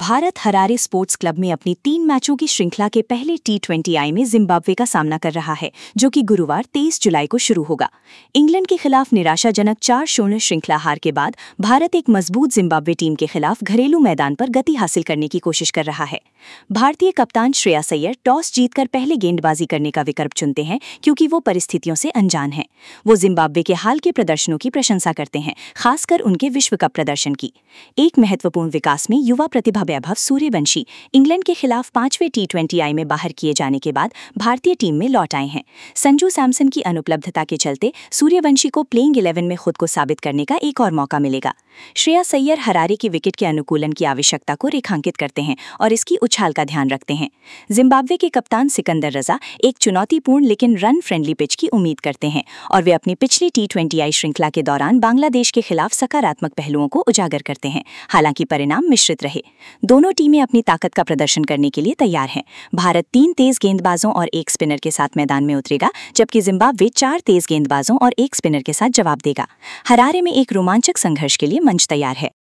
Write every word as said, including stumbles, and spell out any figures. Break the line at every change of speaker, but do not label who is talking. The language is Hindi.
भारत हरारे स्पोर्ट्स क्लब में अपनी तीन मैचों की श्रृंखला के पहले टी ट्वेंटी आई में जिम्बाब्वे का सामना कर रहा है, जो कि गुरुवार तेईस जुलाई को शुरू होगा। इंग्लैंड के खिलाफ निराशाजनक चार शून्य श्रृंखला हार के बाद भारत एक मजबूत जिम्बाब्वे टीम के खिलाफ घरेलू मैदान पर गति हासिल करने की कोशिश कर रहा है। भारतीय कप्तान श्रेयस अय्यर टॉस जीतकर पहले गेंदबाजी करने का विकल्प चुनते हैं, क्योंकि वो परिस्थितियों से अनजान हैं। वो जिम्बाब्वे के हाल के प्रदर्शनों की प्रशंसा करते हैं, खासकर उनके विश्व कप प्रदर्शन की। एक महत्वपूर्ण विकास में युवा प्रतिभा वैभव सूर्यवंशी इंग्लैंड के खिलाफ पांचवें टी ट्वेंटी आई में बाहर किए जाने के बाद भारतीय टीम में लौट आए हैं। संजू सैमसन की अनुपलब्धता के चलते सूर्यवंशी को प्लेइंग इलेवन में खुद को साबित करने का एक और मौका मिलेगा। श्रेयस अय्यर हरारे की विकेट के अनुकूलन की आवश्यकता को रेखांकित करते हैं और इसकी उछाल का ध्यान रखते हैं। जिम्बाब्वे के कप्तान सिकंदर रजा एक चुनौतीपूर्ण लेकिन रन फ्रेंडली पिच की उम्मीद करते हैं, और वे अपनी पिछली टी ट्वेंटी आई श्रृंखला के दौरान बांग्लादेश के खिलाफ सकारात्मक पहलुओं को उजागर करते हैं। हालांकि परिणाम मिश्रित रहे। दोनों टीमें अपनी ताकत का प्रदर्शन करने के लिए तैयार हैं। भारत तीन तेज गेंदबाजों और एक स्पिनर के साथ मैदान में उतरेगा, जबकि जिम्बाब्वे चार तेज गेंदबाजों और एक स्पिनर के साथ जवाब देगा। हरारे में एक रोमांचक संघर्ष के लिए मंच तैयार है।